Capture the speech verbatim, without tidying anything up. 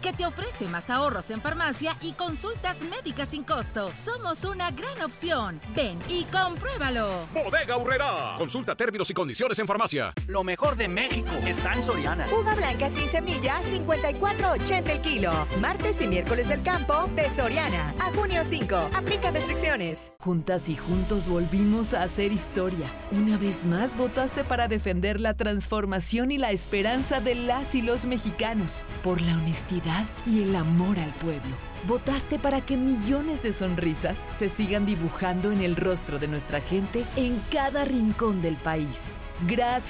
que te ofrece más ahorros en farmacia y consultas médicas sin costo. Somos una gran opción. Ven y compruébalo. Bodega Aurrerá. Consulta términos y condiciones en farmacia. Lo mejor de México está en Soriana. Uva blanca sin semilla, cincuenta y cuatro ochenta el kilo. Martes y miércoles del campo de Soriana. A junio cinco. Aplica restricciones. Juntas y juntos volvimos a hacer historia. Una vez más votaste para defender la transformación y la esperanza de las y los mexicanos. Por la honestidad y el amor al pueblo. Votaste para que millones de sonrisas se sigan dibujando en el rostro de nuestra gente en cada rincón del país. Gracias.